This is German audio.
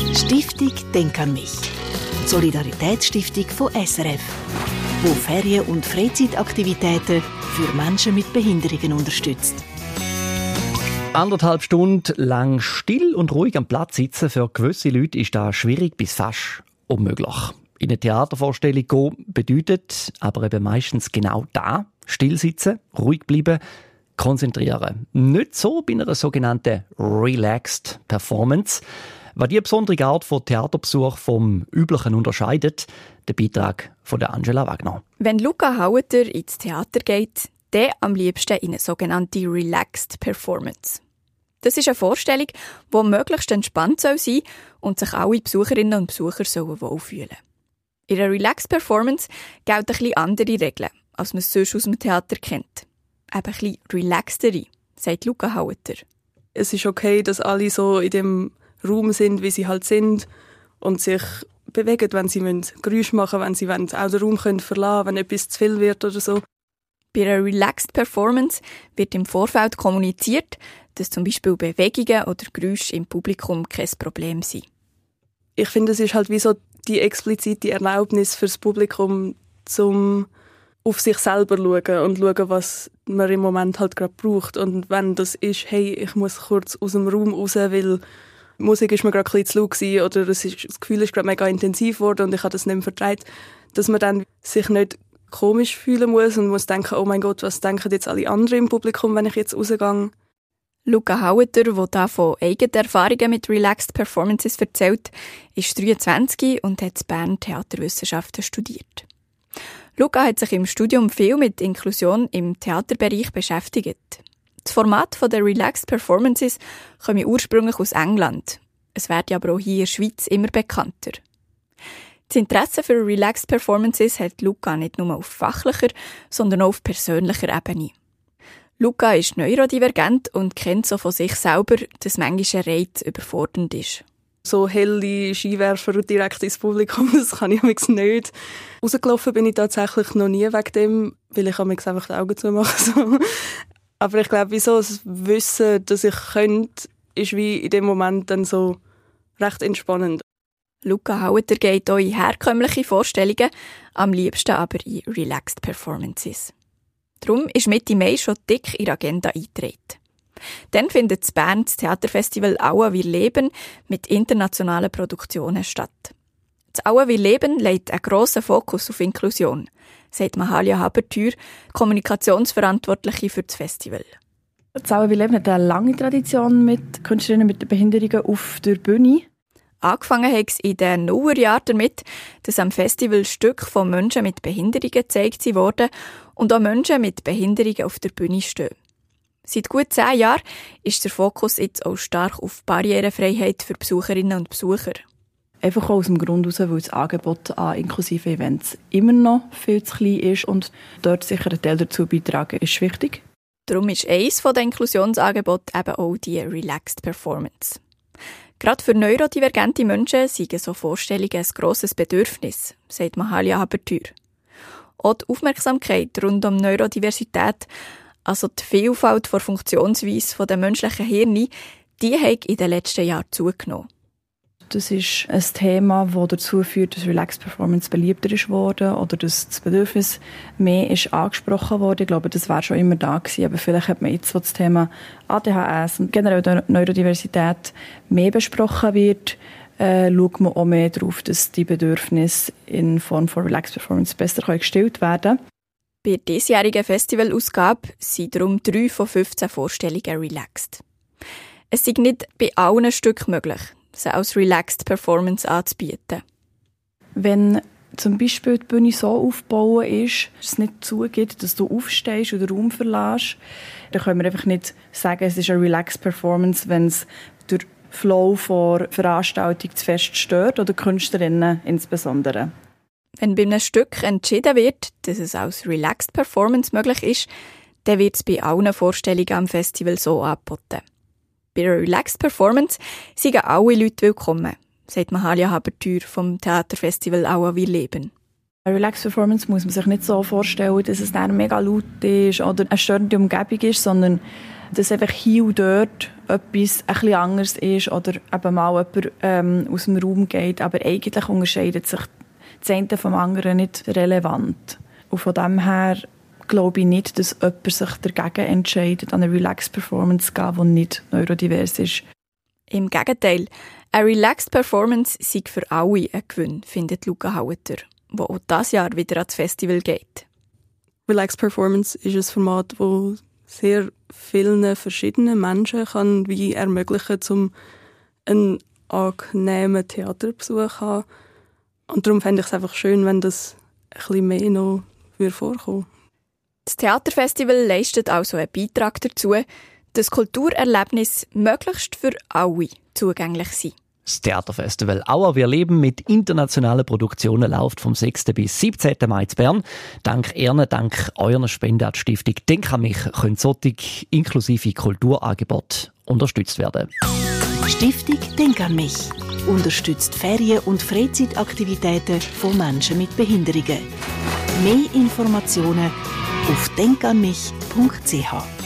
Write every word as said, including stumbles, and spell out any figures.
Stiftung Denk an mich. Die Solidaritätsstiftung von S R F, wo Ferien- und Freizeitaktivitäten für Menschen mit Behinderungen unterstützt. Anderthalb Stunden lang still und ruhig am Platz sitzen, für gewisse Leute ist das schwierig bis fast unmöglich. In eine Theatervorstellung gehen bedeutet aber eben meistens genau das: still sitzen, ruhig bleiben, konzentrieren. Nicht so bei einer sogenannten Relaxed Performance. Was die besondere Art von Theaterbesuch vom üblichen unterscheidet, der Beitrag von der Angela Wagner. Wenn Luca Haueter ins Theater geht, dann am liebsten in eine sogenannte Relaxed Performance. Das ist eine Vorstellung, die möglichst entspannt sein soll und sich alle Besucherinnen und Besucher wohlfühlen sollen. In einer Relaxed Performance gelten ein bisschen andere Regeln, als man es sonst aus dem Theater kennt. Eben ein bisschen relaxtere, sagt Luca Haueter. Es ist okay, dass alle so in dem Raum sind, wie sie halt sind und sich bewegen, wenn sie Geräusche machen wollen, wenn sie auch den Raum können verlassen können, wenn etwas zu viel wird oder so. Bei einer Relaxed Performance wird im Vorfeld kommuniziert, dass zum Beispiel Bewegungen oder Geräusche im Publikum kein Problem sind. Ich finde, es ist halt wie so die explizite Erlaubnis für das Publikum, zum auf sich selber zu schauen und schauen, was man im Moment halt gerade braucht. Und wenn das ist, hey, ich muss kurz aus dem Raum raus, weil die Musik ist mir gerade ein bisschen zu laut gewesen, oder es ist, das Gefühl ist gerade mega intensiv geworden und ich habe das nicht mehr vertraut, dass man dann sich nicht komisch fühlen muss und muss denken, oh mein Gott, was denken jetzt alle anderen im Publikum, wenn ich jetzt rausgehe? Luca Haueter, der hier von eigenen Erfahrungen mit Relaxed Performances erzählt, ist dreiundzwanzig und hat in Bern Theaterwissenschaften studiert. Luca hat sich im Studium viel mit Inklusion im Theaterbereich beschäftigt. Das Format der Relaxed Performances kommt ursprünglich aus England. Es wird aber auch hier in der Schweiz immer bekannter. Das Interesse für Relaxed Performances hat Luca nicht nur auf fachlicher, sondern auch auf persönlicher Ebene. Luca ist neurodivergent und kennt so von sich selber, dass manchmal ein Reiz überfordernd ist. So helle Skiwerfer direkt ins Publikum, das kann ich amigs nicht. Rausgelaufen bin ich tatsächlich noch nie wegen dem, weil ich amigs einfach die Augen zumache. So. Aber ich glaube, wieso das Wissen, dass ich könnte, ist wie in dem Moment dann so recht entspannend. Luca Haueter geht auch in herkömmliche Vorstellungen, am liebsten aber in Relaxed Performances. Darum ist Mitte Mai schon dick in die Agenda eingetragen. Dann findet in Bern das Theaterfestival Aua wir leben mit internationalen Produktionen statt. Das Aua wir leben legt einen grossen Fokus auf Inklusion, sagt Mahalia Habertür, Kommunikationsverantwortliche für das Festival. Das Aua wir leben hat eine lange Tradition mit Künstlerinnen mit Behinderungen auf der Bühne. Angefangen hat es in den Nullerjahren damit, dass am Festival Stücke von Menschen mit Behinderungen gezeigt wurden und auch Menschen mit Behinderungen auf der Bühne stehen. Seit gut zehn Jahren ist der Fokus jetzt auch stark auf Barrierefreiheit für Besucherinnen und Besucher. Einfach auch aus dem Grund heraus, weil das Angebot an inklusiven Events immer noch viel zu klein ist und dort sicher ein Teil dazu beitragen ist wichtig. Darum ist eines der Inklusionsangebote eben auch die Relaxed Performance. Gerade für neurodivergente Menschen sind so Vorstellungen ein grosses Bedürfnis, sagt Mahalia Habertür. Auch die Aufmerksamkeit rund um Neurodiversität, also die Vielfalt der Funktionsweise der menschlichen Hirne, die hat in den letzten Jahren zugenommen. Das ist ein Thema, das dazu führt, dass Relaxed Performance beliebter ist worden oder dass das Bedürfnis mehr ist angesprochen wurde. Ich glaube, das war schon immer da gewesen, aber vielleicht hat man jetzt, wo das Thema A D H S und generell Neurodiversität mehr besprochen wird, äh, schaut man auch mehr darauf, dass die Bedürfnisse in Form von Relaxed Performance besser gestellt werden können. Bei der diesjährigen Festivalausgabe sind darum drei von fünfzehn Vorstellungen relaxed. Es ist nicht bei allen Stücken möglich, sie als Relaxed Performance anzubieten. Wenn zum Beispiel die Bühne so aufgebaut ist, dass es nicht zugeht, dass du aufstehst und den Raum verlässt, dann können wir einfach nicht sagen, es ist eine Relaxed Performance, wenn es der Flow der Veranstaltung zu fest stört oder Künstlerinnen insbesondere. Wenn bei einem Stück entschieden wird, dass es als Relaxed Performance möglich ist, dann wird es bei allen Vorstellungen am Festival so angeboten. Bei einer Relaxed Performance sind alle Leute willkommen, sagt Mahalia Habertür vom Theaterfestival Aua wir leben. Eine Relaxed Performance muss man sich nicht so vorstellen, dass es dann mega laut ist oder eine störende Umgebung ist, sondern dass einfach hier und dort etwas ein bisschen anders ist oder eben mal jemand ähm, aus dem Raum geht, aber eigentlich unterscheidet sich das eine vom anderen nicht relevant. Und von dem her glaube ich nicht, dass jemand sich dagegen entscheidet, an eine Relaxed Performance zu gehen, die nicht neurodivers ist. Im Gegenteil, eine Relaxed Performance sei für alle ein Gewinn, findet Luca Haueter, der auch dieses Jahr wieder ans Festival geht. Relaxed Performance ist ein Format, das sehr vielen verschiedenen Menschen kann wie ermöglichen, um einen angenehmen Theaterbesuch zu haben. Und darum fände ich es einfach schön, wenn das ein bisschen mehr noch vorkommen würde. Das Theaterfestival leistet also einen Beitrag dazu, dass Kulturerlebnisse möglichst für alle zugänglich sind. Das Theaterfestival Aua wir leben mit internationalen Produktionen läuft vom sechsten bis siebzehnten Mai in Bern. Dank Ihnen, dank eurer Spende an die Stiftung Denk an mich können solche inklusive Kulturangebote unterstützt werden. Stiftung Denk an mich unterstützt Ferien- und Freizeitaktivitäten von Menschen mit Behinderungen. Mehr Informationen auf denk an mich punkt c h.